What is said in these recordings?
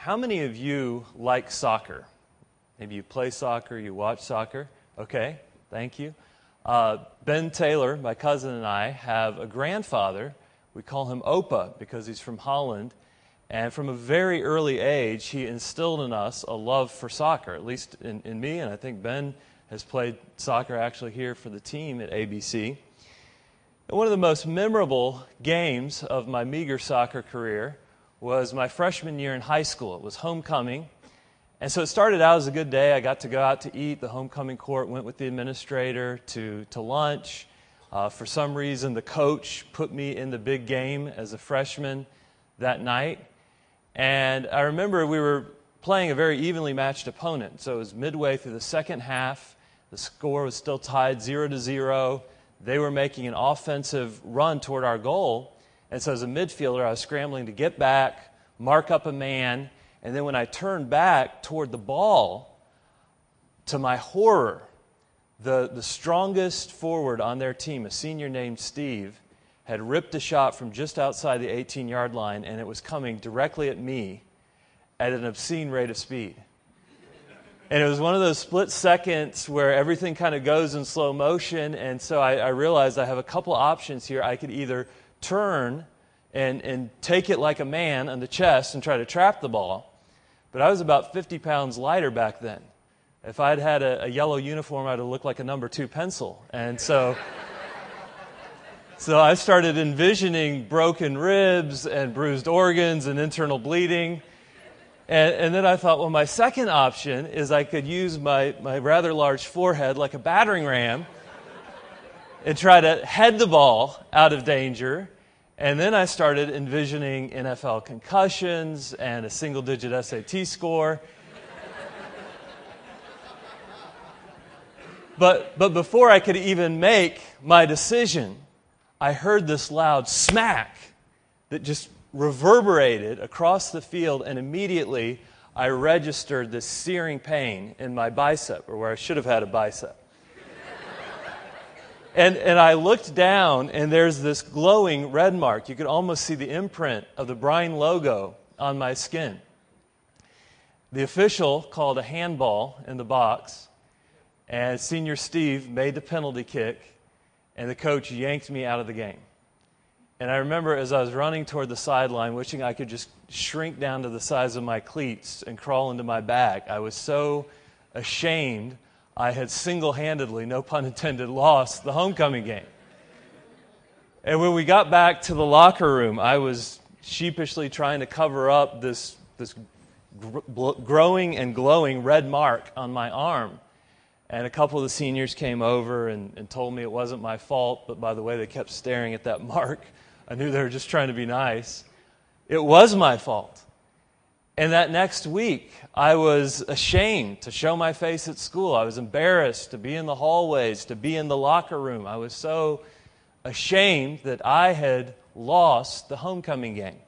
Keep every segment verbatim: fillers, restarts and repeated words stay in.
How many of you like soccer? Maybe you play soccer, you watch soccer. Okay, thank you. Uh, Ben Taylor, my cousin, and I have a grandfather. We call him Opa because he's from Holland. And from a very early age, he instilled in us a love for soccer, at least in, in me. And I think Ben has played soccer actually here for the team at A B C. And one of the most memorable games of my meager soccer career was my freshman year in high school. It was homecoming. And so it started out as a good day. I got to go out to eat. The homecoming court went with the administrator to, to lunch. Uh, for some reason, the coach put me in the big game as a freshman that night. And I remember we were playing a very evenly matched opponent. So it was midway through the second half. The score was still tied zero to zero. They were making an offensive run toward our goal. And so as a midfielder, I was scrambling to get back, mark up a man, and then when I turned back toward the ball, to my horror, the, the strongest forward on their team, a senior named Steve, had ripped a shot from just outside the eighteen-yard line, and it was coming directly at me at an obscene rate of speed. And it was one of those split seconds where everything kind of goes in slow motion, and so I, I realized I have a couple options here. I could either turn and, and take it like a man on the chest and try to trap the ball, but I was about fifty pounds lighter back then. If I'd had a, a yellow uniform, I'd have looked like a number two pencil. And so, so I started envisioning broken ribs and bruised organs and internal bleeding. And, and then I thought, well, my second option is I could use my, my rather large forehead like a battering ram and try to head the ball out of danger. And then I started envisioning N F L concussions and a single-digit S A T score. But, but before I could even make my decision, I heard this loud smack that just reverberated across the field, and immediately I registered this searing pain in my bicep, or where I should have had a bicep. And, and I looked down, and there's this glowing red mark. You could almost see the imprint of the Brine logo on my skin. The official called a handball in the box, and Senior Steve made the penalty kick, and the coach yanked me out of the game. And I remember as I was running toward the sideline, wishing I could just shrink down to the size of my cleats and crawl into my bag. I was so ashamed I had single-handedly, no pun intended, lost the homecoming game. And when we got back to the locker room, I was sheepishly trying to cover up this, this gr- growing and glowing red mark on my arm. And a couple of the seniors came over and, and told me it wasn't my fault, but by the way they kept staring at that mark, I knew they were just trying to be nice. It was my fault. And that next week, I was ashamed to show my face at school. I was embarrassed to be in the hallways, to be in the locker room. I was so ashamed that I had lost the homecoming game.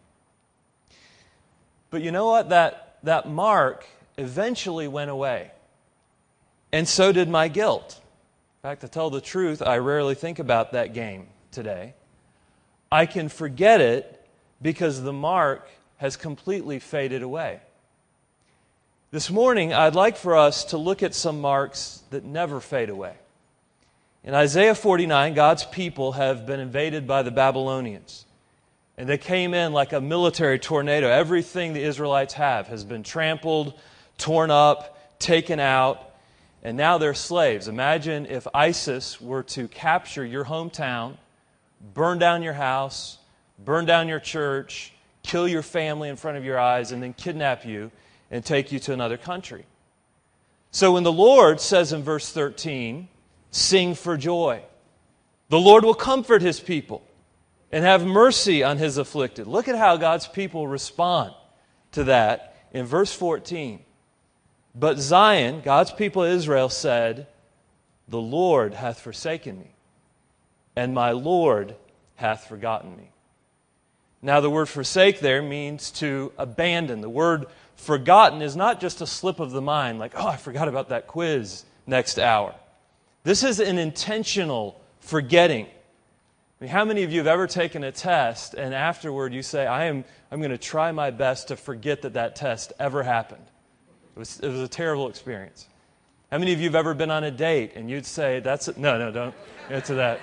But you know what? That, that mark eventually went away. And so did my guilt. In fact, to tell the truth, I rarely think about that game today. I can forget it because the mark has completely faded away. This morning, I'd like for us to look at some marks that never fade away. In Isaiah forty-nine, God's people have been invaded by the Babylonians. And they came in like a military tornado. Everything the Israelites have has been trampled, torn up, taken out, and now they're slaves. Imagine if ISIS were to capture your hometown, burn down your house, burn down your church, kill your family in front of your eyes, and then kidnap you and take you to another country. So when the Lord says in verse thirteen, sing for joy, the Lord will comfort His people and have mercy on His afflicted. Look at how God's people respond to that in verse fourteen. But Zion, God's people Israel, said, the Lord hath forsaken me, and my Lord hath forgotten me. Now the word forsake there means to abandon. The word forgotten is not just a slip of the mind, like, oh, I forgot about that quiz next hour. This is an intentional forgetting. I mean, how many of you have ever taken a test and afterward you say, I am, I'm going to try my best to forget that that test ever happened? It was, it was a terrible experience. How many of you have ever been on a date and you'd say, that's it? No, no, don't get to that.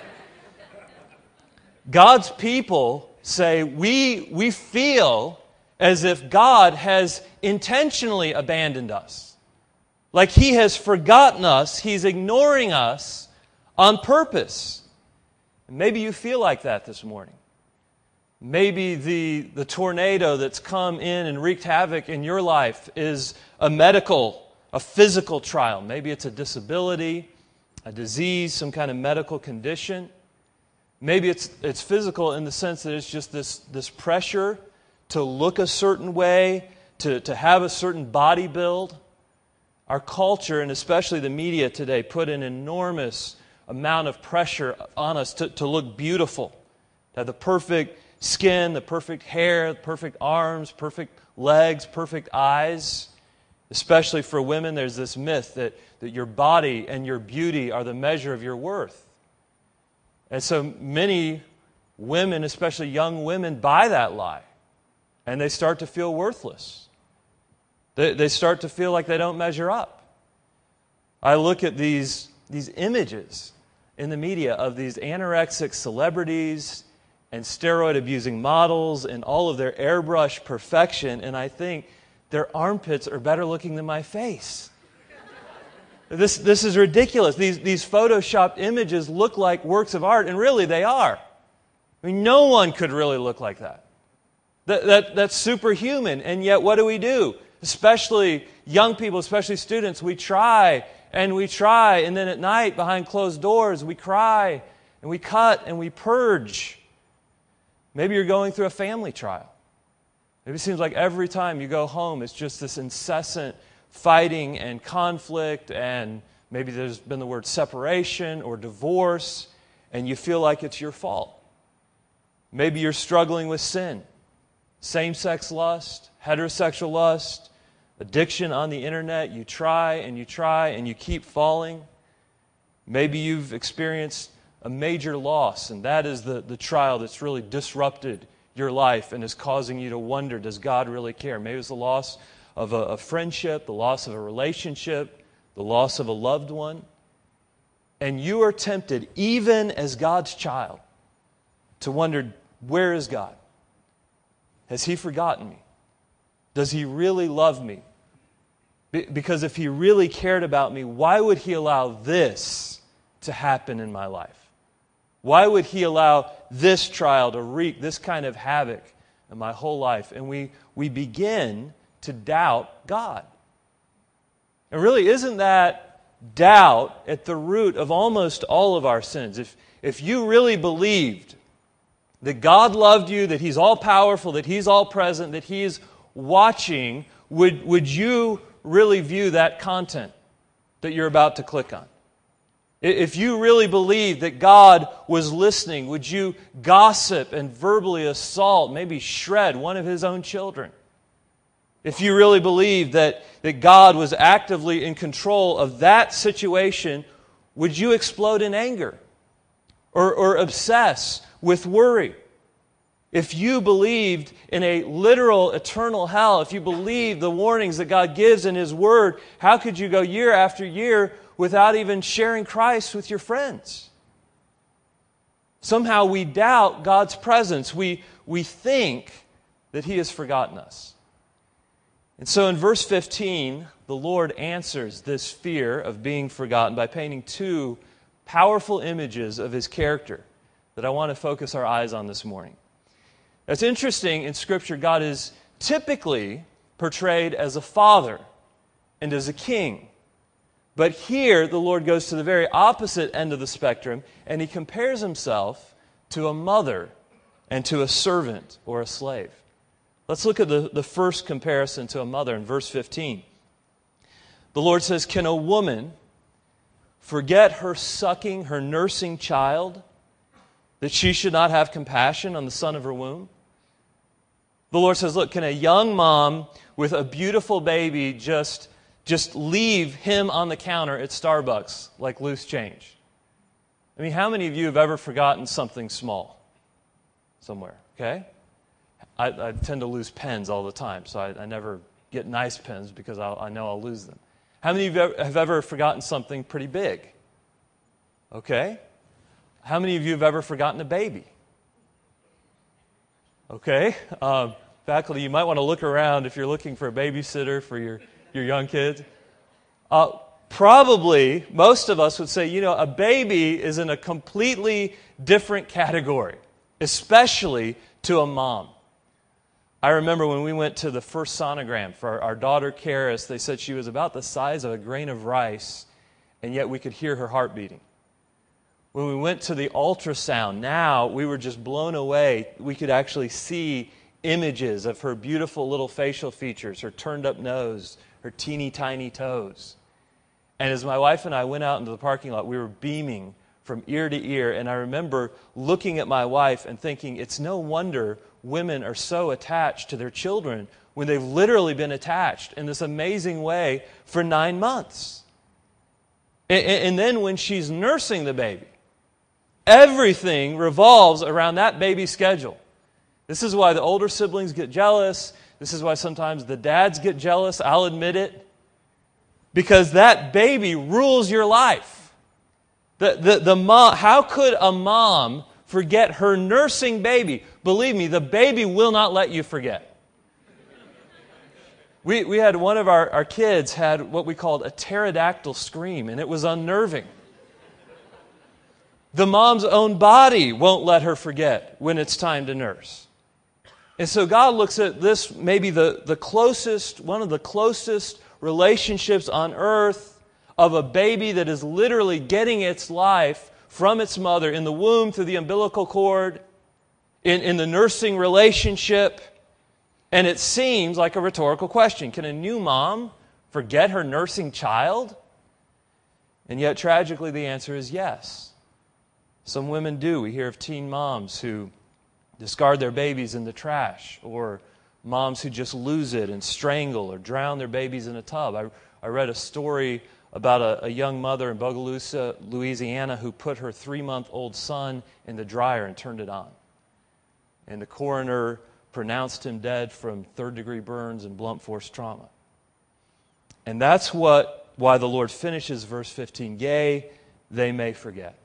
God's people say, we, we feel as if God has intentionally abandoned us. Like He has forgotten us, He's ignoring us on purpose. And maybe you feel like that this morning. Maybe the, the tornado that's come in and wreaked havoc in your life is a medical, a physical trial. Maybe it's a disability, a disease, some kind of medical condition. Maybe it's it's physical in the sense that it's just this, this pressure to look a certain way, to, to have a certain body build. Our culture, and especially the media today, put an enormous amount of pressure on us to, to look beautiful, to have the perfect skin, the perfect hair, the perfect arms, perfect legs, perfect eyes. Especially for women, there's this myth that, that your body and your beauty are the measure of your worth. And so many women, especially young women, buy that lie. And they start to feel worthless. They, they start to feel like they don't measure up. I look at these, these images in the media of these anorexic celebrities and steroid-abusing models and all of their airbrush perfection, and I think their armpits are better looking than my face. This, this is ridiculous. These, these photoshopped images look like works of art, and really they are. I mean, no one could really look like that. That, that. That's superhuman, and yet what do we do? Especially young people, especially students, we try and we try, and then at night behind closed doors we cry and we cut and we purge. Maybe you're going through a family trial. Maybe it seems like every time you go home it's just this incessant fighting and conflict, and maybe there's been the word separation or divorce, and you feel like it's your fault. Maybe you're struggling with sin, same-sex lust, heterosexual lust, addiction on the internet. You try and you try and you keep falling. Maybe you've experienced a major loss, and that is the, the trial that's really disrupted your life and is causing you to wonder, does God really care? Maybe it's the loss of a, a friendship, the loss of a relationship, the loss of a loved one. And you are tempted, even as God's child, to wonder, where is God? Has He forgotten me? Does He really love me? Be- because if He really cared about me, why would He allow this to happen in my life? Why would He allow this trial to wreak this kind of havoc in my whole life? And we, we begin to doubt God. And really, isn't that doubt at the root of almost all of our sins? If, if you really believed that God loved you, that He's all-powerful, that He's all-present, that He's watching, would, would you really view that content that you're about to click on? If you really believed that God was listening, would you gossip and verbally assault, maybe shred one of His own children? If you really believed that, that God was actively in control of that situation, would you explode in anger or, or obsess with worry? If you believed in a literal eternal hell, if you believed the warnings that God gives in His Word, how could you go year after year without even sharing Christ with your friends? Somehow we doubt God's presence. We, we think that He has forgotten us. And so in verse fifteen, the Lord answers this fear of being forgotten by painting two powerful images of His character that I want to focus our eyes on this morning. It's interesting, in Scripture, God is typically portrayed as a father and as a king. But here, the Lord goes to the very opposite end of the spectrum, and He compares Himself to a mother and to a servant or a slave. Let's look at the, the first comparison to a mother in verse fifteen. The Lord says, "Can a woman forget her sucking, her nursing child, that she should not have compassion on the son of her womb?" The Lord says, look, can a young mom with a beautiful baby just, just leave him on the counter at Starbucks like loose change? I mean, how many of you have ever forgotten something small somewhere, okay? I, I tend to lose pens all the time, so I, I never get nice pens because I'll, I know I'll lose them. How many of you have ever forgotten something pretty big? Okay. How many of you have ever forgotten a baby? Okay. Um, faculty, you might want to look around if you're looking for a babysitter for your, your young kids. Uh, probably, most of us would say, you know, a baby is in a completely different category, especially to a mom. I remember when we went to the first sonogram for our, our daughter, Karis, they said she was about the size of a grain of rice, and yet we could hear her heart beating. When we went to the ultrasound, now we were just blown away. We could actually see images of her beautiful little facial features, her turned-up nose, her teeny tiny toes. And as my wife and I went out into the parking lot, we were beaming from ear to ear. And I remember looking at my wife and thinking, it's no wonder women are so attached to their children when they've literally been attached in this amazing way for nine months. And, and then when she's nursing the baby, everything revolves around that baby's schedule. This is why the older siblings get jealous. This is why sometimes the dads get jealous. I'll admit it. Because that baby rules your life. The, the, the mom, how could a mom forget her nursing baby? Believe me, the baby will not let you forget. We, we had one of our, our kids had what we called a pterodactyl scream, and it was unnerving. The mom's own body won't let her forget when it's time to nurse. And so God looks at this, maybe the, the closest, one of the closest relationships on earth of a baby that is literally getting its life from its mother in the womb through the umbilical cord, in, in the nursing relationship. And it seems like a rhetorical question. Can a new mom forget her nursing child? And yet, tragically, the answer is yes. Some women do. We hear of teen moms who discard their babies in the trash, or moms who just lose it and strangle or drown their babies in a tub. I, I read a story about a, a young mother in Bogalusa, Louisiana, who put her three-month-old son in the dryer and turned it on. And the coroner pronounced him dead from third-degree burns and blunt force trauma. And that's what why the Lord finishes verse fifteen, yea, they may forget.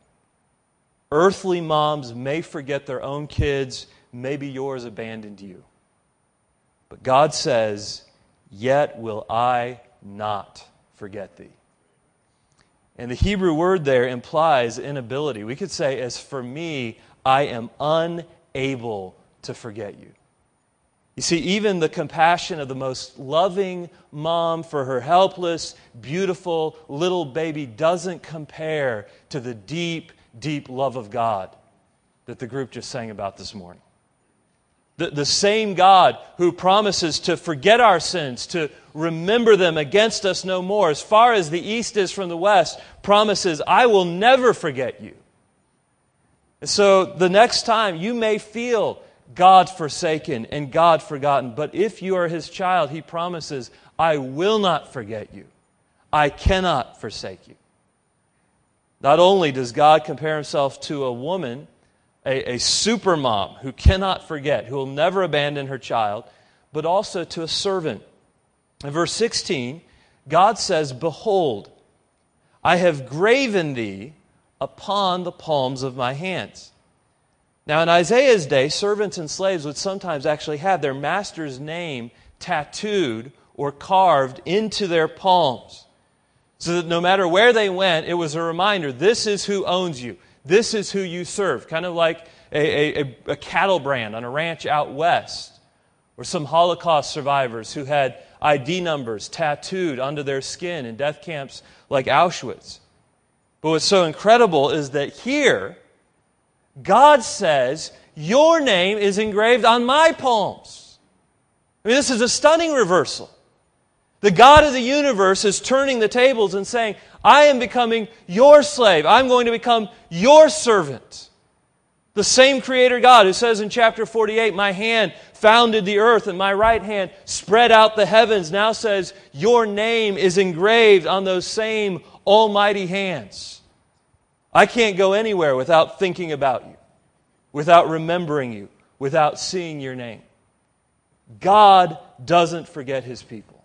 Earthly moms may forget their own kids, maybe yours abandoned you. But God says, yet will I not forget thee. And the Hebrew word there implies inability. We could say, as for me, I am unable to forget you. You see, even the compassion of the most loving mom for her helpless, beautiful little baby doesn't compare to the deep, deep love of God that the group just sang about this morning. The, the same God who promises to forget our sins, to remember them against us no more, as far as the east is from the west, promises, I will never forget you. And so the next time you may feel God forsaken and God forgotten, but if you are His child, He promises, I will not forget you. I cannot forsake you. Not only does God compare Himself to a woman, a, a super mom who cannot forget, who will never abandon her child, but also to a servant. In verse sixteen, God says, behold, I have graven thee upon the palms of my hands. Now, in Isaiah's day, servants and slaves would sometimes actually have their master's name tattooed or carved into their palms, so that no matter where they went, it was a reminder, this is who owns you. This is who you serve. Kind of like a, a, a cattle brand on a ranch out west, or some Holocaust survivors who had I D numbers tattooed onto their skin in death camps like Auschwitz. But what's so incredible is that here, God says, your name is engraved on my palms. I mean, this is a stunning reversal. The God of the universe is turning the tables and saying, I am becoming your slave. I'm going to become your servant. The same Creator God who says in chapter forty-eight, my hand founded the earth and my right hand spread out the heavens, now says, your name is engraved on those same almighty hands. I can't go anywhere without thinking about you, without remembering you, without seeing your name. God doesn't forget His people.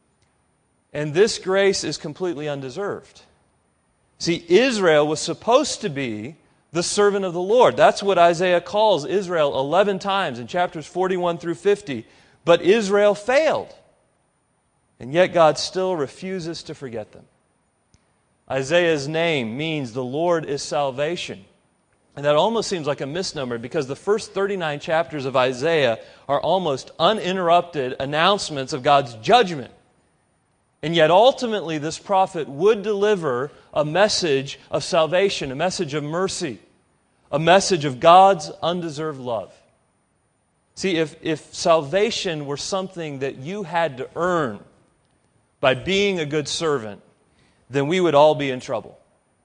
And this grace is completely undeserved. See, Israel was supposed to be the servant of the Lord. That's what Isaiah calls Israel eleven times in chapters forty-one through fifty. But Israel failed. And yet God still refuses to forget them. Isaiah's name means the Lord is salvation. And that almost seems like a misnomer because the first thirty-nine chapters of Isaiah are almost uninterrupted announcements of God's judgment. And yet ultimately this prophet would deliver a message of salvation, a message of mercy, a message of God's undeserved love. See, if, if salvation were something that you had to earn by being a good servant, then we would all be in trouble.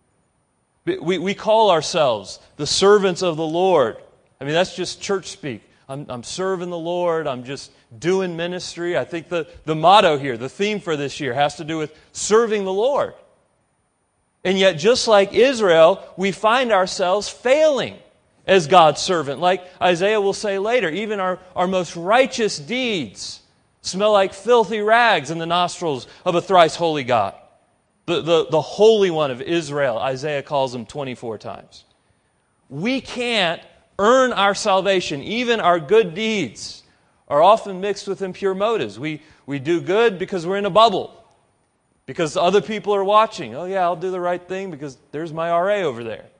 We, we call ourselves the servants of the Lord. I mean, that's just church speak. I'm, I'm serving the Lord. I'm just doing ministry. I think the, the motto here, the theme for this year, has to do with serving the Lord. And yet, just like Israel, we find ourselves failing as God's servant. Like Isaiah will say later, even our, our most righteous deeds smell like filthy rags in the nostrils of a thrice holy God. The, the, the Holy One of Israel, Isaiah calls Him twenty-four times. We can't earn our salvation. Even our good deeds are often mixed with impure motives. We, we do good because we're in a bubble. Because other people are watching. Oh yeah, I'll do the right thing because there's my R A over there.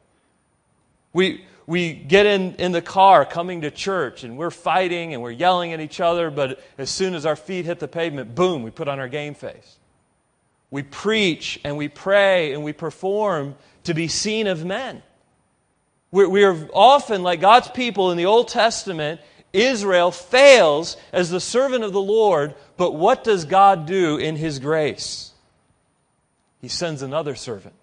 We, we get in, in the car coming to church and we're fighting and we're yelling at each other, but as soon as our feet hit the pavement, boom, we put on our game face. We preach and we pray and we perform to be seen of men. We're, we are often, like God's people in the Old Testament, Israel fails as the servant of the Lord, but what does God do in His grace? He sends another servant.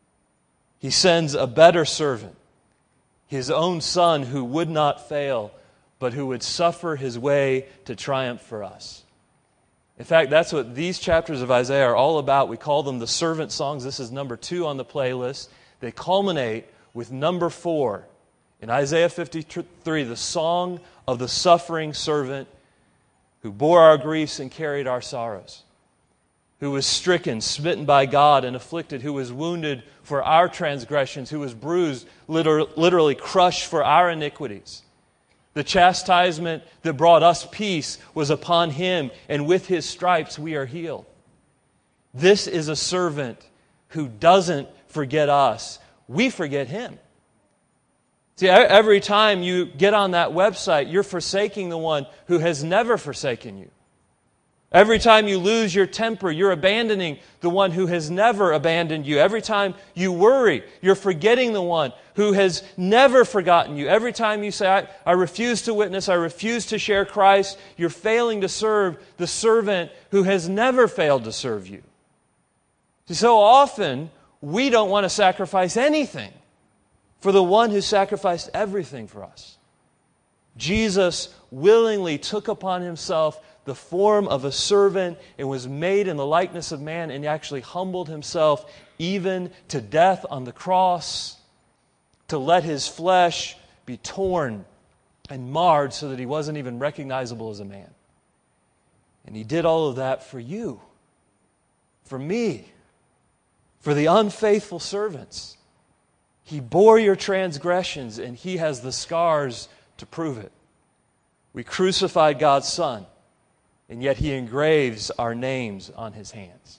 He sends a better servant, His own Son who would not fail, but who would suffer His way to triumph for us. In fact, that's what these chapters of Isaiah are all about. We call them the servant songs. This is number two on the playlist. They culminate with number four in Isaiah fifty-three, the song of the suffering servant who bore our griefs and carried our sorrows, who was stricken, smitten by God, and afflicted, who was wounded for our transgressions, who was bruised, literally crushed for our iniquities. The chastisement that brought us peace was upon Him, and with His stripes we are healed. This is a servant who doesn't forget us. We forget Him. See, every time you get on that website, you're forsaking the one who has never forsaken you. Every time you lose your temper, you're abandoning the one who has never abandoned you. Every time you worry, you're forgetting the one who has never forgotten you. Every time you say, I, I refuse to witness, I refuse to share Christ, you're failing to serve the servant who has never failed to serve you. See, so often, we don't want to sacrifice anything for the one who sacrificed everything for us. Jesus willingly took upon Himself the form of a servant and was made in the likeness of man and actually humbled Himself even to death on the cross to let His flesh be torn and marred so that He wasn't even recognizable as a man. And He did all of that for you, for me, for the unfaithful servants. He bore your transgressions and He has the scars to prove it. We crucified God's Son, and yet He engraves our names on His hands.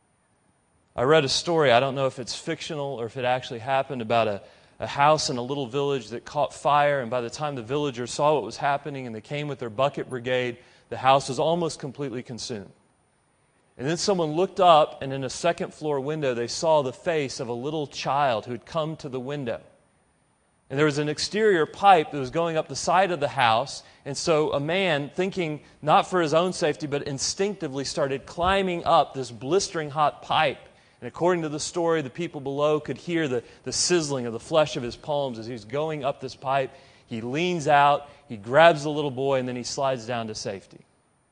I read a story, I don't know if it's fictional or if it actually happened, about a, a house in a little village that caught fire, and by the time the villagers saw what was happening and they came with their bucket brigade, the house was almost completely consumed. And then someone looked up, and in a second floor window they saw the face of a little child who had come to the window. And there was an exterior pipe that was going up the side of the house. And so a man, thinking not for his own safety, but instinctively started climbing up this blistering hot pipe. And according to the story, the people below could hear the, the sizzling of the flesh of his palms as he was going up this pipe. He leans out, he grabs the little boy, and then he slides down to safety.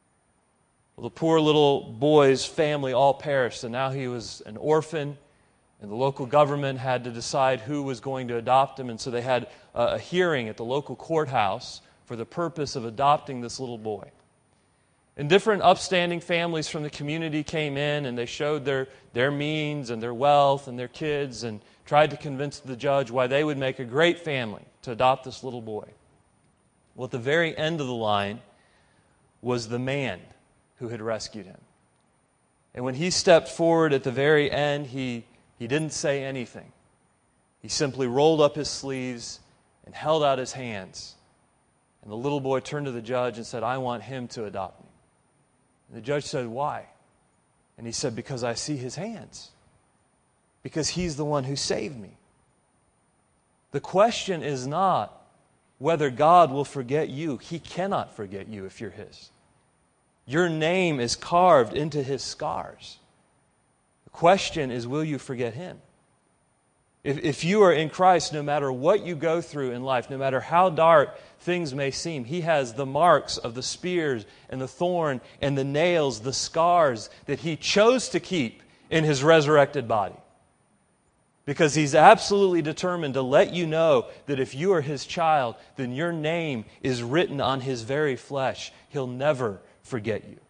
Well, the poor little boy's family all perished, and now he was an orphan And the local government had to decide who was going to adopt him, and so they had a, a hearing at the local courthouse for the purpose of adopting this little boy. And different upstanding families from the community came in, and they showed their, their means and their wealth and their kids and tried to convince the judge why they would make a great family to adopt this little boy. Well, at the very end of the line was the man who had rescued him. And when he stepped forward at the very end, he, he didn't say anything. He simply rolled up his sleeves and held out his hands. And the little boy turned to the judge and said, "I want him to adopt me." And the judge said, "Why?" And he said, "Because I see his hands. Because he's the one who saved me." The question is not whether God will forget you. He cannot forget you if you're His. Your name is carved into His scars. The question is, will you forget Him? If, if you are in Christ, no matter what you go through in life, no matter how dark things may seem, He has the marks of the spears and the thorn and the nails, the scars that He chose to keep in His resurrected body. Because He's absolutely determined to let you know that if you are His child, then your name is written on His very flesh. He'll never forget you.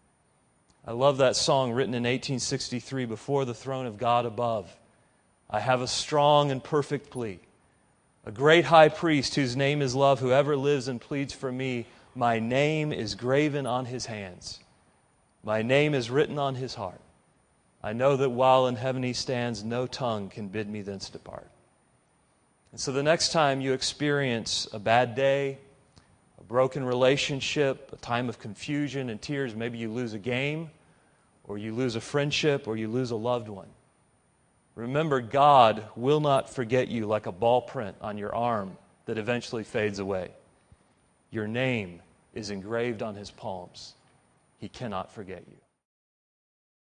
I love that song written in eighteen sixty-three, "Before the throne of God above, I have a strong and perfect plea. A great high priest whose name is love, whoever lives and pleads for me, my name is graven on his hands. My name is written on his heart. I know that while in heaven he stands, no tongue can bid me thence depart." And so the next time you experience a bad day, a broken relationship, a time of confusion and tears, maybe you lose a game, or you lose a friendship, or you lose a loved one, remember, God will not forget you like a ball print on your arm that eventually fades away. Your name is engraved on His palms. He cannot forget you.